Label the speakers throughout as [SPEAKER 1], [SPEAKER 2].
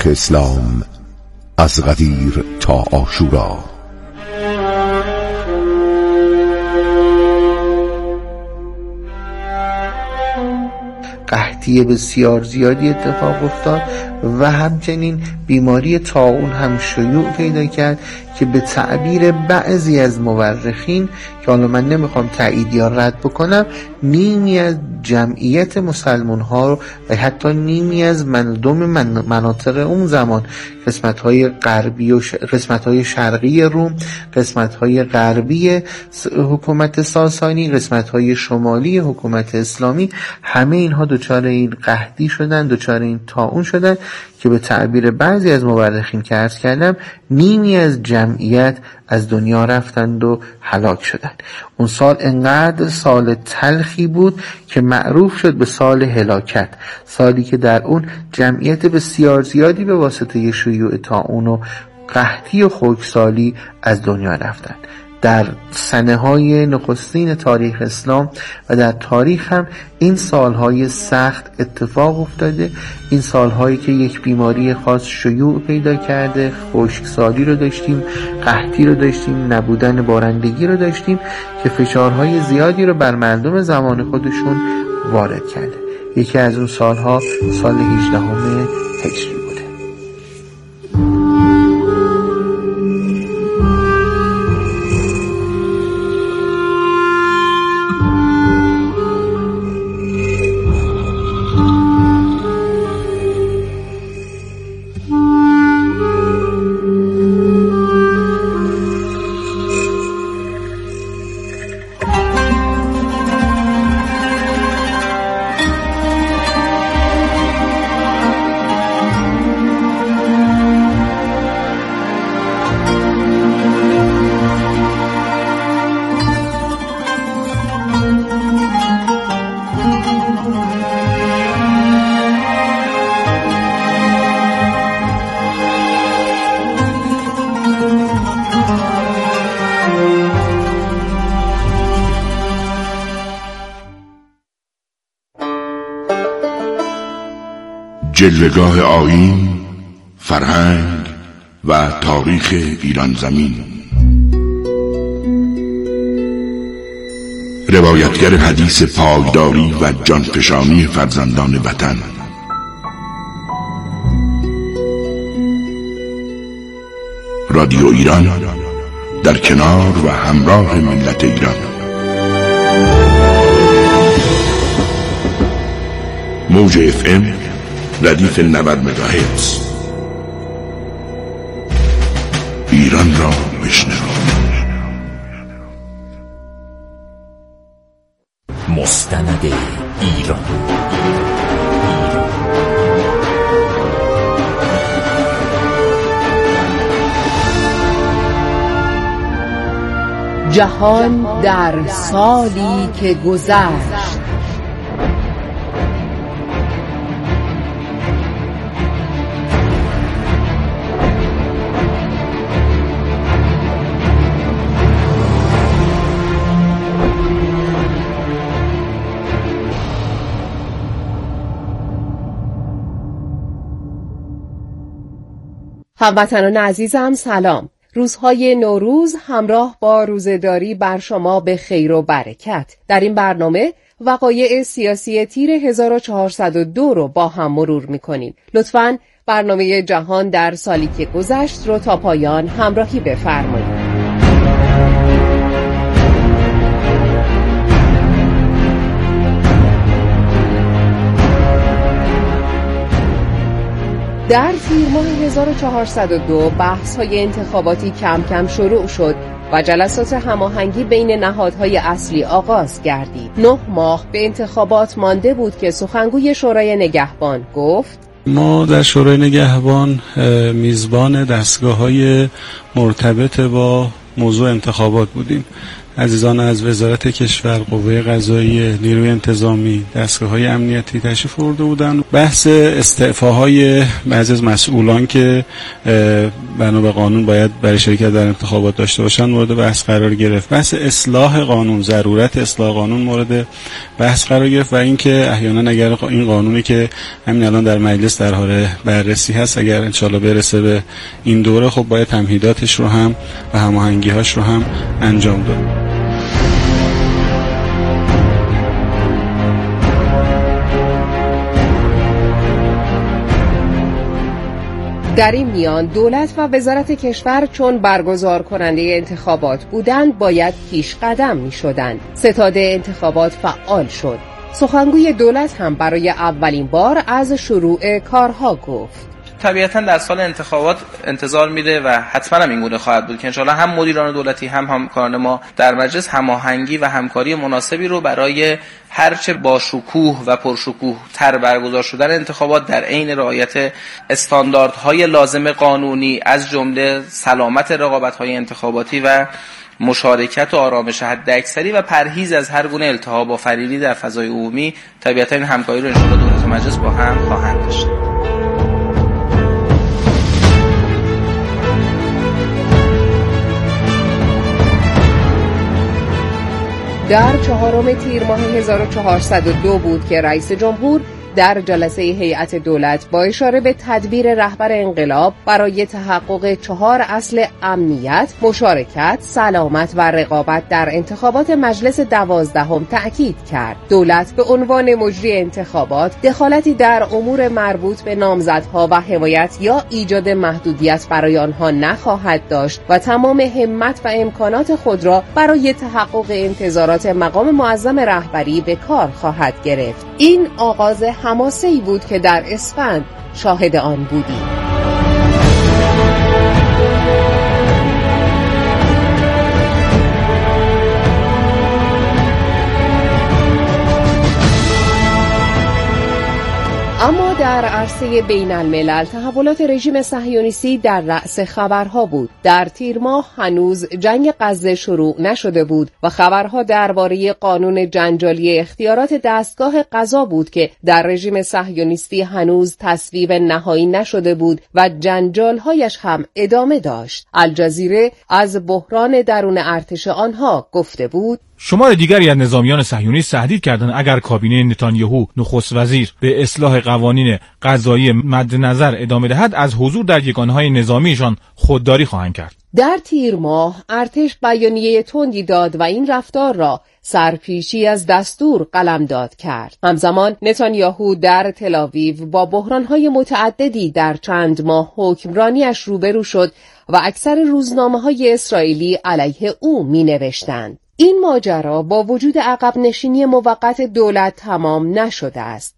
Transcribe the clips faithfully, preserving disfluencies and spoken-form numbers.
[SPEAKER 1] تاریخ اسلام از قدیر تا عاشورا.
[SPEAKER 2] قحطی بسیار زیادی اتفاق افتاد و همچنین بیماری طاعون هم شیوع پیدا کرد که به تعبیر بعضی از مورخین که حالا من نمیخوام تایید یا رد بکنم، نیمی از جمعیت مسلمان ها و حتی نیمی از مردم من مناطق اون زمان، قسمت های غربی و ش... قسمت های شرقی روم، قسمت های غربی حکومت ساسانی، قسمت های شمالی حکومت اسلامی، همه اینها دچار این قحطی شدن، دچار این طاعون شدن که به تعبیر بعضی از مورخین که عرض کردم نیمی از جمعیت از دنیا رفتند و هلاک شدند. اون سال انقدر سال تلخی بود که معروف شد به سال هلاکت، سالی که در اون جمعیت بسیار زیادی به واسطه شیوع طاعون و قحطی و خشکسالی از دنیا رفتند. در سنه های نخستین تاریخ اسلام و در تاریخ هم این سالهای سخت اتفاق افتاده، این سالهایی که یک بیماری خاص شیوع پیدا کرده، خشکسالی رو داشتیم، قحطی رو داشتیم، نبودن بارندگی رو داشتیم که فشارهای زیادی رو بر مردم زمان خودشون وارد کرده. یکی از اون سالها سال هجدهم هجری بوده.
[SPEAKER 3] جلوه‌گاه آیین، فرهنگ و تاریخ ایران زمین. روایتگر حدیث پایداری و جانفشانی فرزندان وطن. رادیو ایران در کنار و همراه ملت ایران. موج اف ام ردیف نود مگاهرتز. ایران را بشنو.
[SPEAKER 4] مستند ایران.
[SPEAKER 5] جهان در سالی که گذشت. هموطنان عزیزم سلام. روزهای نوروز همراه با روزه‌داری بر شما به خیر و برکت. در این برنامه وقایع سیاسی تیر هزار و چهارصد و دو رو با هم مرور می‌کنیم. لطفاً برنامه جهان در سالی که گذشت رو تا پایان همراهی بفرمایید. در تیر ماه هزار و چهارصد و دو بحث‌های انتخاباتی کم کم شروع شد و جلسات هماهنگی بین نهادهای اصلی آغاز گردید. نه ماه به انتخابات مانده بود که سخنگوی شورای نگهبان گفت:
[SPEAKER 6] ما در شورای نگهبان میزبان دستگاه‌های مرتبط با موضوع انتخابات بودیم. عزیزان از وزارت کشور، قوه قضاییه، نیروی انتظامی، دستگاه‌های امنیتی تشریف آورده بودند. بحث استعفاهای بعضی از مسئولان که بنا به قانون باید برای شرکت در انتخابات داشته باشند مورد بحث قرار گرفت. بحث اصلاح قانون، ضرورت اصلاح قانون مورد بحث قرار گرفت و اینکه احیانا اگر این قانونی که همین الان در مجلس در حال بررسی هست اگر ان شاءالله برسه به این دوره، خب باید تمهیداتش رو هم و هماهنگی‌هاش رو هم انجام داد.
[SPEAKER 5] در این میان دولت و وزارت کشور چون برگزار کننده انتخابات بودند باید پیش قدم می شدند. ستاد انتخابات فعال شد. سخنگوی دولت هم برای اولین بار از شروع کارها گفت.
[SPEAKER 7] طبیعتاً در سال انتخابات انتظار میره و حتما هم این گونه خواهد بود که انشالله هم مدیران دولتی هم همکاران ما در مجلس هماهنگی و همکاری مناسبی رو برای هرچه با شکوه و پرشکوه تر برگزار شدن انتخابات در عین رعایت استانداردهای لازم قانونی از جمله سلامت رقابت‌های انتخاباتی و مشارکت و آرامش حداکثری و پرهیز از هر گونه التهاب و فریری در فضای عمومی، طبیعتاً این همکاری رو انشالله دولت و مجلس با هم خواهند داشت.
[SPEAKER 5] در چهارم تیر ماه هزار و چهارصد و دو بود که رئیس جمهور در جلسه هیئت دولت با اشاره به تدبیر رهبر انقلاب برای تحقق چهار اصل امنیت، مشارکت، سلامت و رقابت در انتخابات مجلس دوازدهم تأکید کرد. دولت به عنوان مجری انتخابات دخالتی در امور مربوط به نامزدها و حمایت یا ایجاد محدودیت برای آنها نخواهد داشت و تمام همت و امکانات خود را برای تحقق انتظارات مقام معظم رهبری به کار خواهد گرفت. این آغاز حماسه‌ای بود که در اسفند شاهد آن بودیم. اما در عرصه بین الملل تحولات رژیم صهیونیستی در رأس خبرها بود. در تیر ماه هنوز جنگ غزه شروع نشده بود و خبرها درباره قانون جنجالی اختیارات دستگاه قضا بود که در رژیم صهیونیستی هنوز تصویب نهایی نشده بود و جنجالهایش هم ادامه داشت. الجزیره از بحران درون ارتش آنها گفته بود.
[SPEAKER 8] شمار دیگری از نظامیان صهیونیست تهدید کردند اگر کابینه نتانیاهو نخست وزیر به اصلاح قوانین قضایی مد نظر ادامه دهد از حضور در یگانه‌های نظامیشان خودداری خواهند کرد.
[SPEAKER 5] در تیر ماه ارتش بیانیه تندی داد و این رفتار را سرپیچی از دستور قلمداد کرد. همزمان نتانیاهو در تل‌آویو با بحران‌های متعددی در چند ماه حکمرانیش روبرو شد و اکثر روزنامه‌های اسرائیلی علیه او می‌نوشتند. این ماجرا با وجود عقب نشینی موقت دولت تمام نشده است.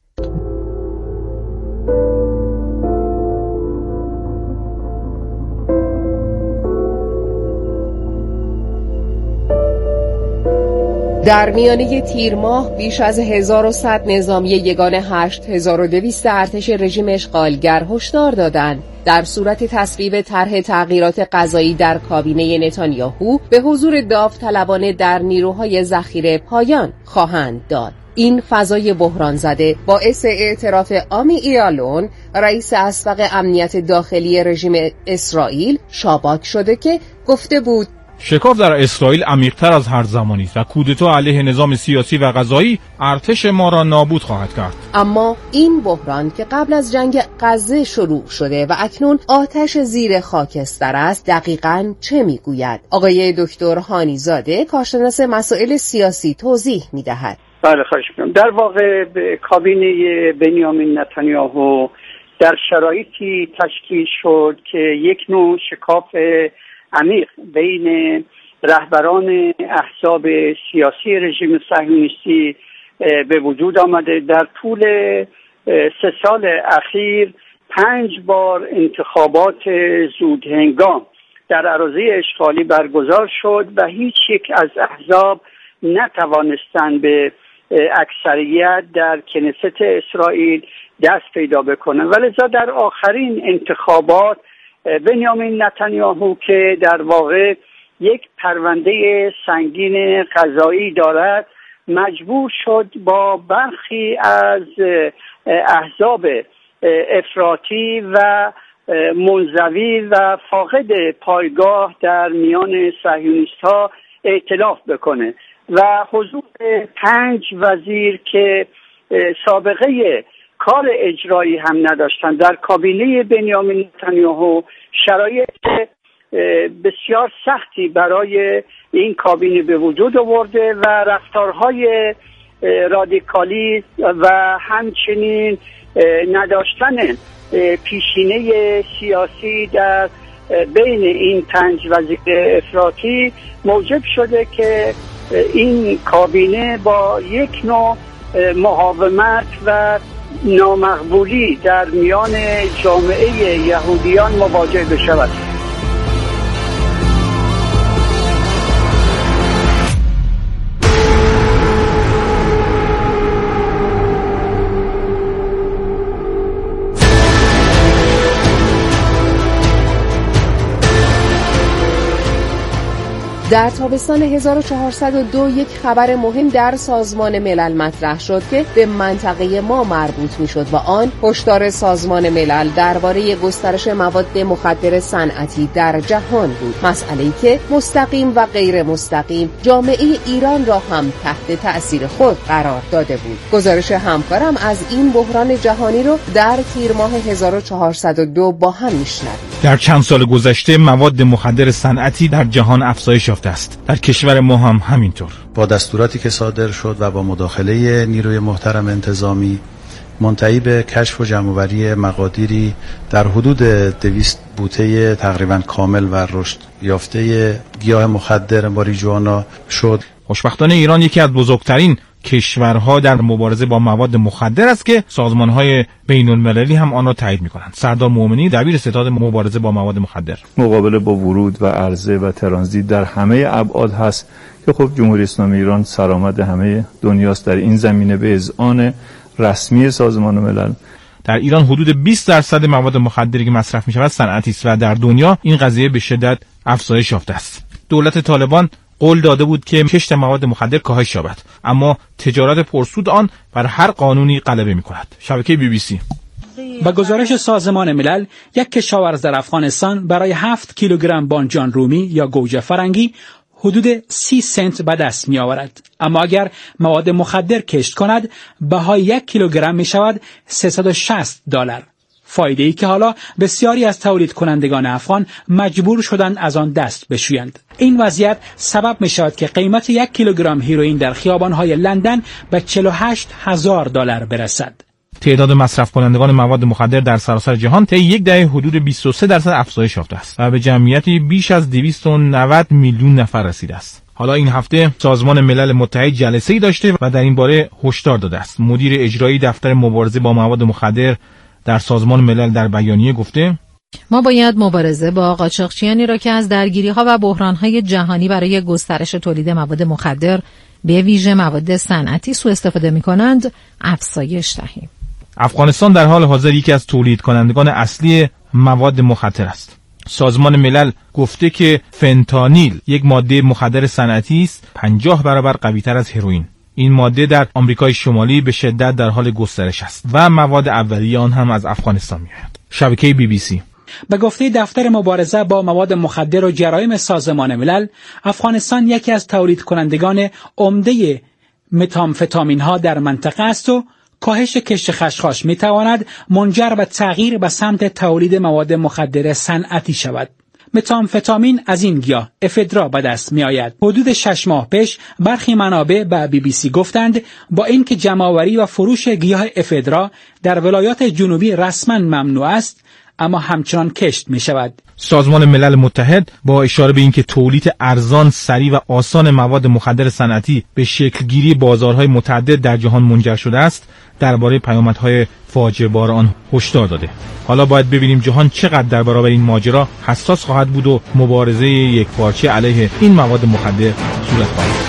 [SPEAKER 5] در میانه تیر ماه بیش از هزار و صد نظامی یگان هشت هزار و دویست ارتش رژیم اشغالگر هشدار دادند در صورت تصویب طرح تغییرات قضایی در کابینه نتانیاهو به حضور داوطلبانه در نیروهای ذخیره پایان خواهند داد. این فضای بحران زده باعث اعتراف آمی ایالون رئیس اسبق امنیت داخلی رژیم اسرائیل شاباک شده که گفته بود
[SPEAKER 8] شکاف در اسرائیل عمیق‌تر از هر زمانی است و کودتا علیه نظام سیاسی و قضایی ارتش ما را نابود خواهد کرد.
[SPEAKER 5] اما این بحران که قبل از جنگ غزه شروع شده و اکنون آتش زیر خاکستر است دقیقاً چه میگوید؟ آقای دکتر هانیزاده کارشناس مسائل سیاسی توضیح میدهد.
[SPEAKER 9] بله خواهش می‌کنم. در واقع کابینه بنیامین نتانیاهو در شرایطی تشکیل شد که یک نوع شکاف عمیق بین رهبران احزاب سیاسی رژیم صهیونیستی به وجود آمده. در طول سه سال اخیر پنج بار انتخابات زود هنگام در اراضی اشغالی برگزار شد و هیچ یک از احزاب نتوانستند به اکثریت در کنست اسرائیل دست پیدا بکنند و لذا در آخرین انتخابات بنیامین نتانیاهو که در واقع یک پرونده سنگین قضایی دارد، مجبور شد با برخی از احزاب افراطی و منزوی و فاقد پایگاه در میان صهیونیست‌ها ائتلاف بکنه و حضور پنج وزیر که سابقه کار اجرایی هم نداشتن در کابینه بنیامین نتانیاهو شرایط بسیار سختی برای این کابینه به وجود آورده و رفتارهای رادیکالی و همچنین نداشتن پیشینه سیاسی در بین این پنج وزیر افراطی موجب شده که این کابینه با یک نوع مقاومت و نامقبولی در میان جامعه یهودیان مواجه بشود.
[SPEAKER 5] در تابستان هزار و چهارصد و دو یک خبر مهم در سازمان ملل مطرح شد که به منطقه ما مربوط میشد و آن هشدار سازمان ملل درباره گسترش مواد مخدر صنعتی در جهان بود، مسئله‌ای که مستقیم و غیر مستقیم جامعه ایران را هم تحت تأثیر خود قرار داده بود. گزارش همکارم از این بحران جهانی رو در تیر ماه هزار و چهارصد و دو با هم میشنویم.
[SPEAKER 8] در چند سال گذشته مواد مخدر صنعتی در جهان افزایش یافته است. در کشور ما هم همینطور.
[SPEAKER 10] با دستوراتی که صادر شد و با مداخله نیروی محترم انتظامی منتهی به کشف و جمع‌آوری مقادیری در حدود دویست بوته تقریبا کامل و رشد یافته گیاه مخدر ماریجوانا شد.
[SPEAKER 8] خوشبختانه ایران یکی از بزرگترین کشورها در مبارزه با مواد مخدر است که سازمان‌های بین‌المللی هم آن را تایید می‌کنند. سردار مومنی دبیر ستاد مبارزه با مواد مخدر:
[SPEAKER 11] مقابله با ورود و عرضه و ترانزیت در همه ابعاد هست که خب جمهوری اسلامی ایران سرآمد همه دنیاست در این زمینه به اذعان رسمی سازمان ملل.
[SPEAKER 8] در ایران حدود بیست درصد مواد مخدری که مصرف می‌شود صنعتی است و در دنیا این قضیه به شدت افزایش یافته است. دولت طالبان قول داده بود که کشت مواد مخدر کاهش یابد، اما تجارت پرسود آن بر هر قانونی غلبه می‌کند. شبکه بی بی سی:
[SPEAKER 12] با گزارش سازمان ملل، یک کشاورز در افغانستان برای هفت کیلوگرم بانجان رومی یا گوجه فرنگی حدود سی سنت به دست می آورد. اما اگر مواد مخدر کشت کند، بهای یک کیلوگرم می شود سیصد و شصت دلار. فایده ای که حالا بسیاری از تولید کنندگان افغان مجبور شدند از آن دست بشویند. این وضعیت سبب می شود که قیمت یک کیلوگرم هیروئین در خیابان‌های لندن به چهل و هشت هزار دلار برسد.
[SPEAKER 8] تعداد مصرف کنندگان مواد مخدر در سراسر جهان طی یک دهه حدود بیست و سه درصد افزایش یافته است و به جمعیتی بیش از دویست و نود میلیون نفر رسیده است. حالا این هفته سازمان ملل متحد جلسه‌ای داشته و در این باره هشدار داده است. مدیر اجرایی دفتر مبارزه با مواد مخدر در سازمان ملل در بیانیه گفته:
[SPEAKER 13] ما باید مبارزه با قاچاقچیانی را که از درگیری‌ها و بحران‌های جهانی برای گسترش تولید مواد مخدر به ویژه مواد صنعتی سوء استفاده می‌کنند افزایش دهیم.
[SPEAKER 8] افغانستان در حال حاضر یکی از تولید کنندگان اصلی مواد مخدر است. سازمان ملل گفته که فنتانیل یک ماده مخدر صنعتی است پنجاه برابر قوی‌تر از هروئین. این ماده در آمریکای شمالی به شدت در حال گسترش است و مواد اولیه آن هم از افغانستان می‌آید. شبکه بی بی سی:
[SPEAKER 12] به گفته دفتر مبارزه با مواد مخدر و جرایم سازمان ملل، افغانستان یکی از تولید کنندگان عمده متامفتامین ها در منطقه است و کاهش کشت خشخاش می تواند منجر به تغییر به سمت تولید مواد مخدر صنعتی شود. متامفتامین از این گیاه افدرا به دست می آید. حدود شش ماه پیش برخی منابع به بی بی سی گفتند با اینکه جمع‌آوری و فروش گیاه افدرا در ولایات جنوبی رسما ممنوع است، اما همچنان کشت می شود.
[SPEAKER 8] سازمان ملل متحد با اشاره به اینکه تولید ارزان، سریع و آسان مواد مخدر صنعتی به شکلگیری بازارهای متعدد در جهان منجر شده است، درباره پیامدهای فاجعه بار آن هشدار داده. حالا باید ببینیم جهان چقدر در برابر این ماجرا حساس خواهد بود و مبارزه یکپارچه علیه این مواد مخدر صورت خواهد گرفت.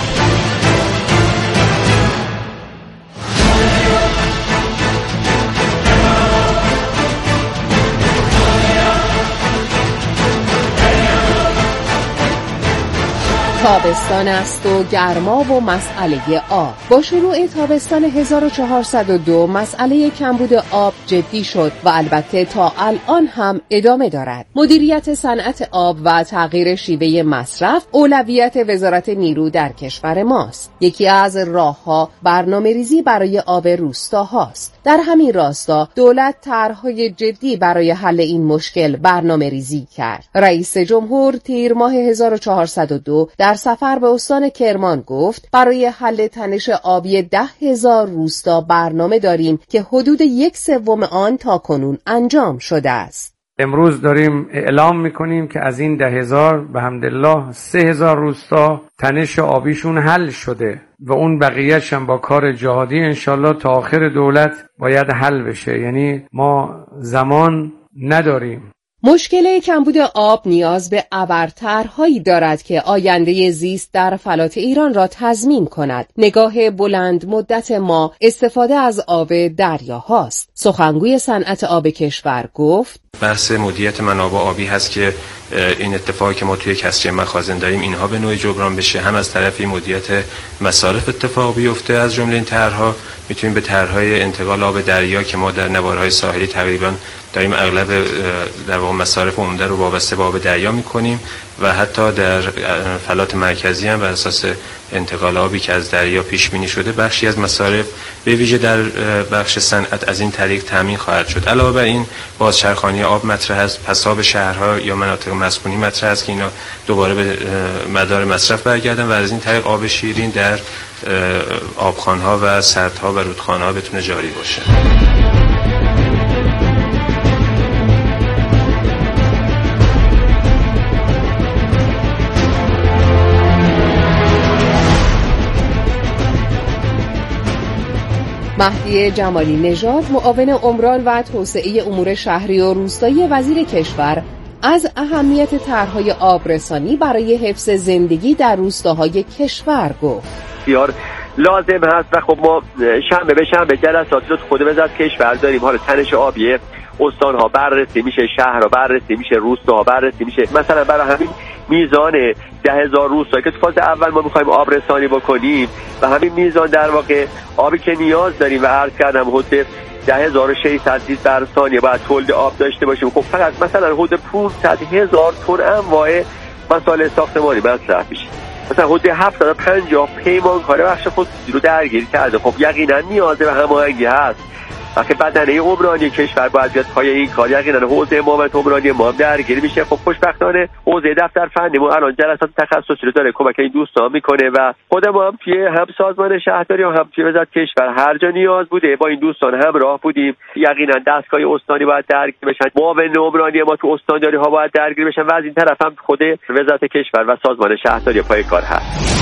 [SPEAKER 5] تابستان است و گرما و مسئله آب. با شروع تابستان هزار و چهارصد و دو مسئله کمبود آب جدی شد و البته تا الان هم ادامه دارد. مدیریت صنعت آب و تغییر شیوه مصرف اولویت وزارت نیرو در کشور ماست. یکی از راه‌ها برنامه‌ریزی برای آب روستاهاست. در همین راستا دولت طرح‌های جدی برای حل این مشکل برنامه‌ریزی کرد. رئیس جمهور تیر ماه هزار و چهارصد و دو در سفر به استان کرمان گفت برای حل تنش آبی ده هزار روستا برنامه داریم که حدود یک سوم آن تا کنون انجام شده است.
[SPEAKER 14] امروز داریم اعلام میکنیم که از این ده هزار به حمدالله سه هزار روستا تنش آبیشون حل شده و اون بقیه‌اش هم با کار جهادی انشالله تا آخر دولت باید حل بشه. یعنی ما زمان نداریم.
[SPEAKER 5] مشکل کمبود آب نیاز به ابرطرح‌هایی دارد که آینده زیست در فلات ایران را تضمین کند. نگاه بلند مدت ما استفاده از آب دریاهاست. سخنگوی صنعت آب کشور گفت
[SPEAKER 15] بحث مدیریت منابع آبی هست که این اتفاقی که ما توی کسری مخازن داریم اینها به نوعی جبران بشه. هم از طرفی مدیریت مصارف اتفاق بیفته. از جمله این طرح‌ها میتونیم به طرح‌های انتقال آب دریا که ما در نوارهای ساحلی تقریبا داریم اغلب در واقع مصارف عمده رو وابسته به آب دریا میکنیم و حتی در فلات مرکزی هم بر اساس انتقال آبی که از دریا پیش بینی شده بخشی از مصارف به ویژه در بخش صنعت از این طریق تامین خواهد شد. علاوه بر این بازچرخانی آب مطرح است، پساب شهرها یا مناطق مسکونی مطرح است که اینا دوباره به مدار مصرف برگردن و از این طریق آب شیرین در آبخوان‌ها و سدها و رودخانه‌ها بتونه جاری باشه.
[SPEAKER 5] مهدی جمالی نژاد معاون عمران و توسعه امور شهری و روستایی وزیر کشور از اهمیت طرح‌های آبرسانی برای حفظ زندگی در روستاهای کشور گفت.
[SPEAKER 16] بسیار لازم هست و خب ما شنبه به شنبه جلساتی رو خود وزارت کشور داریم. حالا تنش آبی استان‌ها بررسی میشه، شهرها بررسی میشه، روستاها بررسی میشه. مثلا برای همین میزان ده هزار روستا که تو فاز اول ما میخوایم آب رسانی بکنیم و همین میزان در واقع آبی که نیاز داریم و عرض کردم حدود ده هزار و ششصد لیتر در ثانیه باید تولید آب داشته باشیم. خب فقط مثلا حدود پانصد هزار تن انواع مسائل ساختمانی مصرف میشه. مثلا حدود هفتصد و پنجاه پیمانکار بخش خصوصی رو درگیر کرده. خب یقینا نیاز به هماهنگی هست. وقتی بدنه عمرانی کشور باید بیاد پای این کار، یقینا حوزه معاونت عمرانی ما هم درگیر میشه. خب خوشبختانه حوزه دفتر فنی ما الان جلسات تخصصی رو داره کمک این دوستان میکنه و خود ما هم توی هم سازمان شهرداری و هم توی وزارت کشور هر جا نیاز بوده با این دوستان همراه بودیم. یقینا دستگاه استانی باید درگیر بشن، معاون عمرانی ما تو استانداری ها باید درگیر بشن و از این طرف هم خود وزارت کشور و سازمان شهرداری پای کار هست.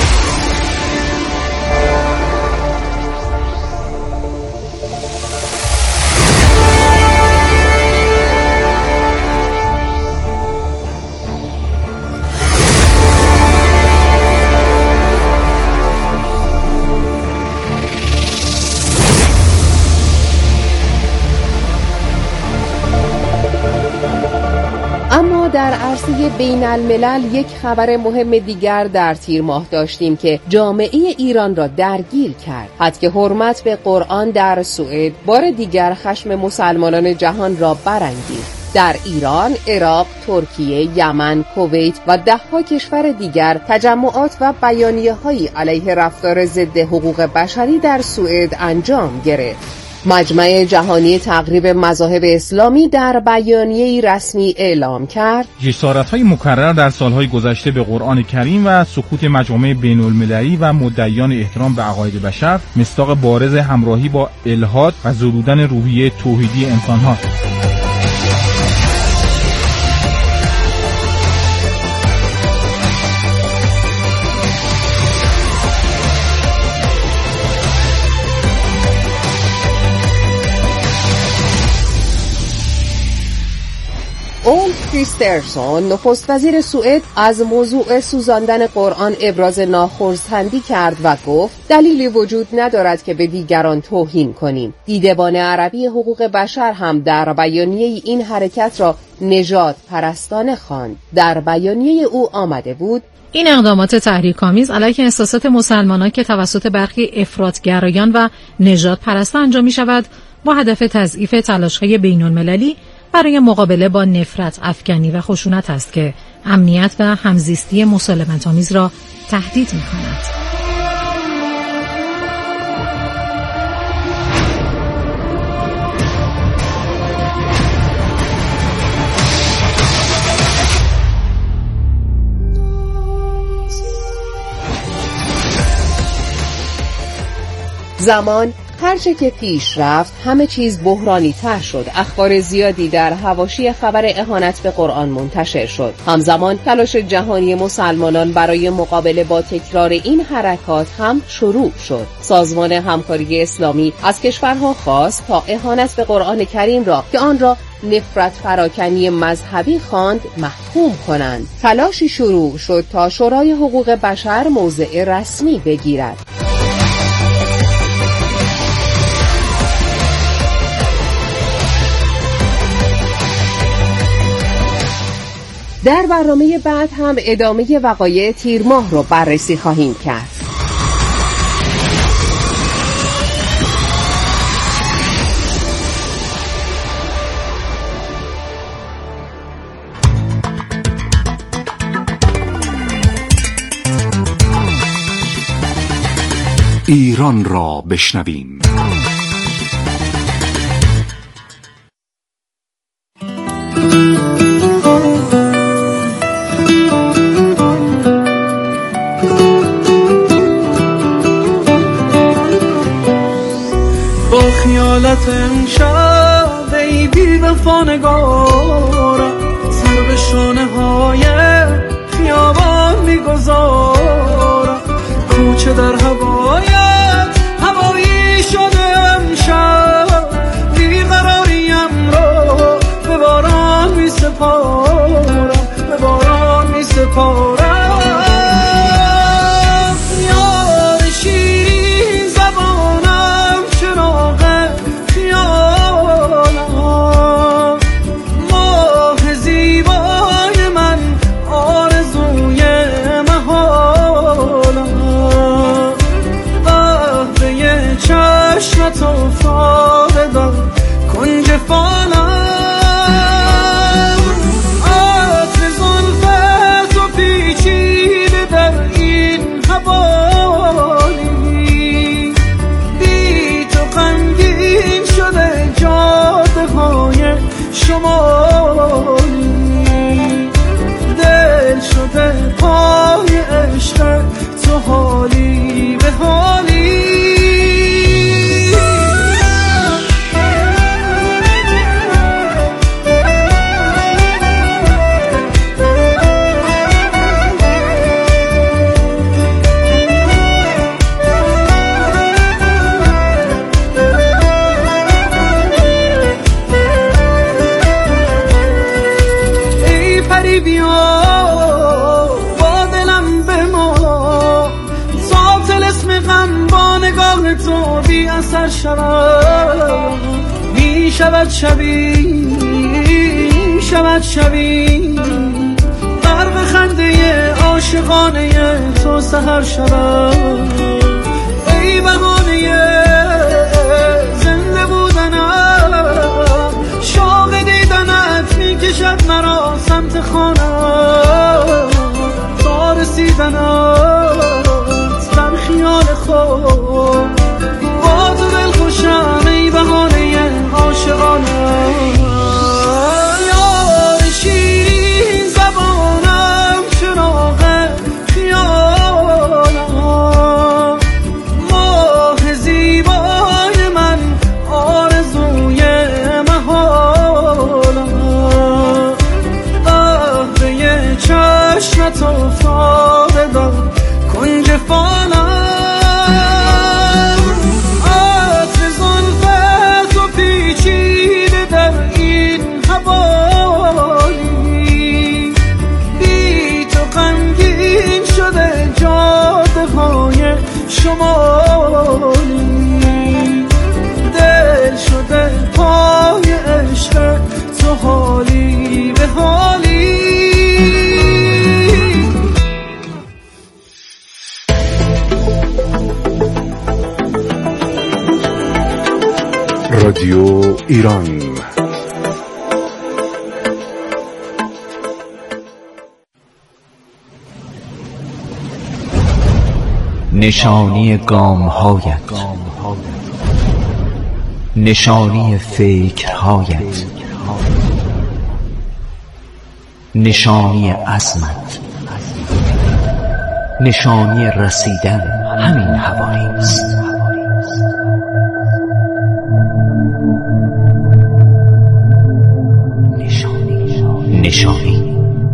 [SPEAKER 5] اما در عرصه بین الملل یک خبر مهم دیگر در تیر ماه داشتیم که جامعه ایران را درگیر کرد. حد حرمت به قرآن در سوئد بار دیگر خشم مسلمانان جهان را برانگیخت. در ایران، عراق، ترکیه، یمن، کویت و ده‌ها کشور دیگر تجمعات و بیانیه‌هایی علیه رفتار ضد حقوق بشری در سوئد انجام گرفت. مجمع جهانی تقریب مذاهب اسلامی در بیانیه‌ای رسمی اعلام کرد
[SPEAKER 8] جسارت‌های مکرر در سالهای گذشته به قرآن کریم و سکوت مجامع بین‌المللی و مدعیان احترام به عقاید بشر مصداق بارز همراهی با الحاد و زدودن روحیه توحیدی انسان‌ها.
[SPEAKER 5] اولف کریسترسون نخست وزیر سوئد از موضوع سوزاندن قرآن ابراز ناخرسندی کرد و گفت دلیلی وجود ندارد که به دیگران توهین کنیم. دیدبان عربی حقوق بشر هم در بیانیه این حرکت را نژاد پرستانه خواند. در بیانیه او آمده بود:
[SPEAKER 13] این اقدامات تحریک‌آمیز علیه احساسات مسلمانان که توسط برخی افراط‌گرایان و نژاد پرستان انجام می‌شود با هدف تضعیف تلاش‌های بین‌المللی برای مقابله با نفرت افکنی و خشونت است که امنیت و همزیستی مسالمت‌آمیز را تهدید می‌کند.
[SPEAKER 5] زمان هرچه که پیش رفت همه چیز بحرانی تر شد. اخبار زیادی در حواشی خبر اهانت به قرآن منتشر شد. همزمان تلاش جهانی مسلمانان برای مقابله با تکرار این حرکات هم شروع شد. سازمان همکاری اسلامی از کشورها خواست تا اهانت به قرآن کریم را که آن را نفرت پراکنی مذهبی خواند محکوم کنند. تلاشی شروع شد تا شورای حقوق بشر موضع رسمی بگیرد. در برنامه بعد هم ادامه وقایع تیر ماه رو بررسی خواهیم کرد.
[SPEAKER 1] ایران را بشنویم.
[SPEAKER 17] خیالت امشب ای بی وفا نگارم سر به شانه های خیابان میگذارم کوچه در هوایت هوایی شده امشب بیقراریم رو به باران میسپارم به باران میسپارم تو فاردم کنج فانم عطر زلفت و پیچیده در این حوالی بی تو غمگین شده جاده های شمالی دل شده پای عشق تو حالی به حالی اثر شود می شود شبی می شود شبی غرق خنده عاشقانه تو سحر شود ای بهانه زنده بودنم شوق دیدنت می کشد مرا سمت خانم تا رسیدنت در خیال خود با تو دل خوشم ای بهانه عاشقانه یار شیرین زبانم چراغ خیالم ماه زیبای من آرزوی محالم قهوه چشمت افتاده کنج فانم شمالی دل شده پای عشق تو حالی
[SPEAKER 1] ایران.
[SPEAKER 4] نشانی گام‌هایت، نشانی فکرهایت، نشانی عزمت، نشانی رسیدن همین هوایی است. نشانی نشانی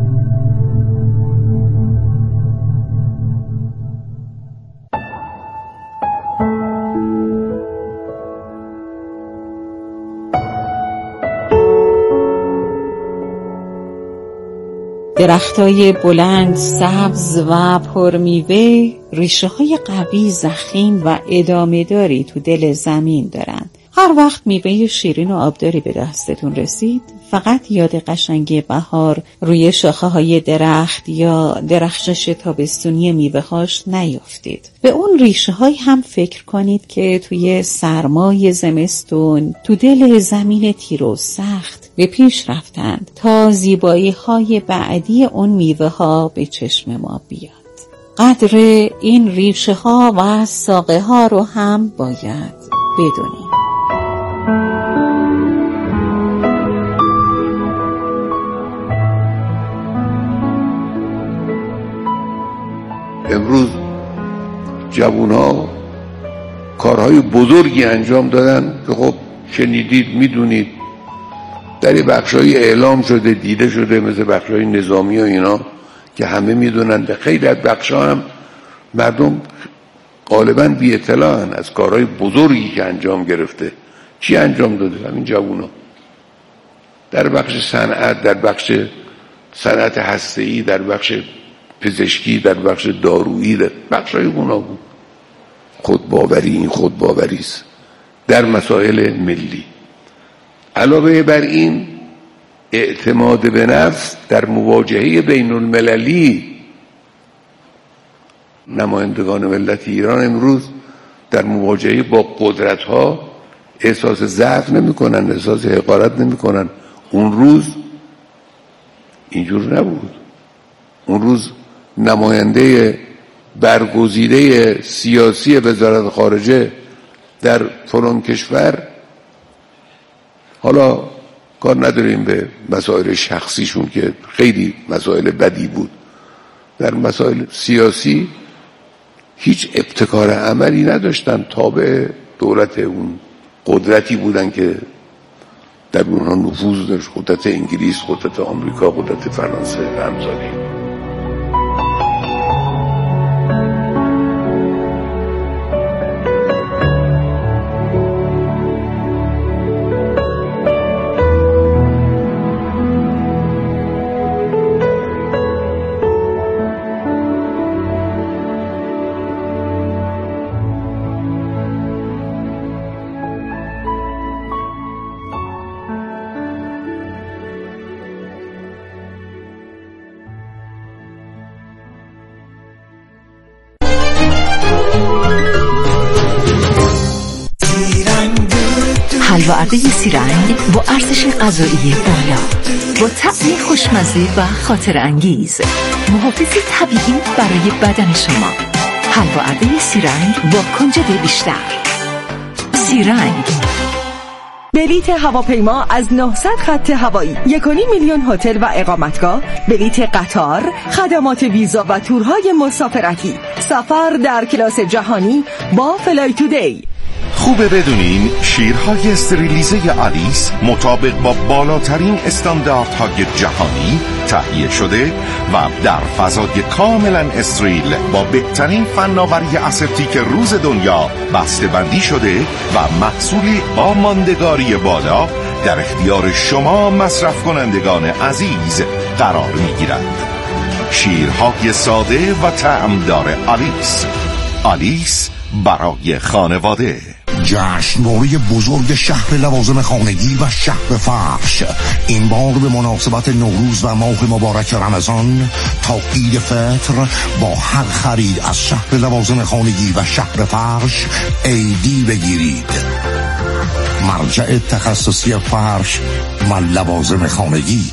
[SPEAKER 18] درختای بلند، سبز و پرمیوه ریشه‌های قوی، ضخیم و ادامه‌داری تو دل زمین دارن. هر وقت میوه شیرین و آبداری به دستتون رسید، فقط یاد قشنگی بهار روی شاخه‌های درخت یا درخشش تابستونی میوه‌هاش نیافتید. به اون ریشه‌های هم فکر کنید که توی سرمای زمستون تو دل زمین تیر و سخت به پیش رفتند تا زیبایی‌های بعدی اون میوه‌ها به چشم ما بیاد. قدر این ریشه‌ها و ساقه‌ها رو هم باید بدونید.
[SPEAKER 19] امروز جوان‌ها کارهای بزرگی انجام دادن که خب شنیدید، میدونید، در این بخشای اعلام شده، دیده شده، مثل بخشای نظامی و اینا که همه میدونن. در خیلی از بخشا هم مردم غالباً بی اطلاعن از کارهای بزرگی که انجام گرفته. چی انجام داده همین جوونا؟ در بخش صنعت، در بخش صنعت هسته‌ای، در بخش پزشکی، در بخش دارویی، در بخشای گوناگون. خودباوری، این خودباوری است در مسائل ملی. علاوه بر این اعتماد به نفس در مواجهه بین المللی. نمایندگان ملت ایران امروز در مواجهه با قدرت ها احساس ضعف نمی کنن، احساس حقارت نمی کنن. اون روز اینجور نبود. اون روز نماینده برگزیده سیاسی وزارت خارجه در فلان کشور، حالا کار نداریم به مسائل شخصیشون که خیلی مسائل بدی بود، در مسائل سیاسی هیچ ابتکار عملی نداشتن، تابع دولت اون قدرتی بودن که در اونها نفوذ داشت، قدرت انگلیس، قدرت آمریکا، قدرت فرانسه و همسایه.
[SPEAKER 20] حلوارده سیرنگ با ارزش غذایی بالا، با طعم خوشمزه و خاطر انگیز، محافظ طبیعی برای بدن شما. حلوارده سیرنگ با کنجد بیشتر. سیرنگ.
[SPEAKER 21] بلیت هواپیما از نهصد خط هوایی، یک و نیم میلیون هتل و اقامتگاه، بلیت قطار، خدمات ویزا و تورهای مسافرتی، سفر در کلاس جهانی با فلای تودی.
[SPEAKER 22] خوبه بدونین شیرهای استریلیزه آلیس مطابق با بالاترین استانداردهای جهانی تهیه شده و در فضای کاملا استریل با بهترین فناوری اسپتیک روز دنیا بسته بندی شده و محصولی با ماندگاری بالا در اختیار شما مصرف کنندگان عزیز قرار می گیرد. شیرهای ساده و طعمدار آلیس. آلیس برای خانواده.
[SPEAKER 23] جشنواره بزرگ شهر لوازم خانگی و شهر فرش این بار به مناسبت نوروز و ماه مبارک رمضان تا عید فطر با هر خرید از شهر لوازم خانگی و شهر فرش ایدی بگیرید. مرجع تخصصی فرش و لوازم خانگی.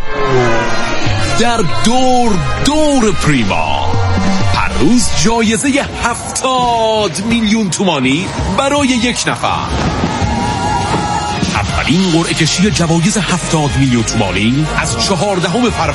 [SPEAKER 2] در دور دور پریما هر روز جایزه هفتاد میلیون تومانی برای یک نفر. اولین قرعه کشی جوایز هفتاد میلیون تومانی از چهاردهم فروردین